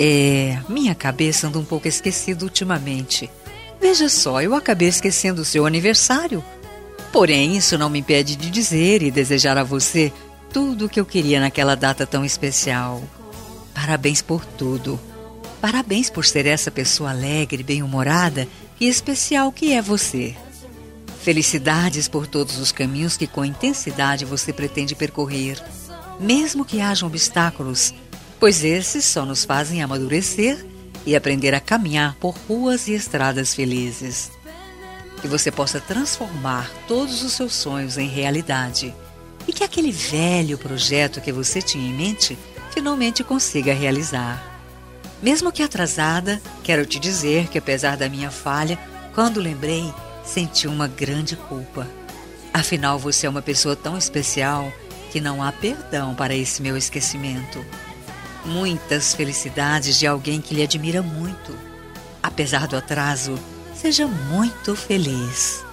Minha cabeça anda um pouco esquecida ultimamente. Veja só, eu acabei esquecendo o seu aniversário. Porém, isso não me impede de dizer e desejar a você tudo o que eu queria naquela data tão especial. Parabéns por tudo. Parabéns por ser essa pessoa alegre, bem-humorada e especial que é você. Felicidades por todos os caminhos que com intensidade você pretende percorrer, mesmo que hajam obstáculos, pois esses só nos fazem amadurecer e aprender a caminhar por ruas e estradas felizes. Que você possa transformar todos os seus sonhos em realidade e que aquele velho projeto que você tinha em mente finalmente consiga realizar. Mesmo que atrasada, quero te dizer que apesar da minha falha, quando lembrei, senti uma grande culpa. Afinal, você é uma pessoa tão especial que não há perdão para esse meu esquecimento. Muitas felicidades de alguém que lhe admira muito. Apesar do atraso, seja muito feliz.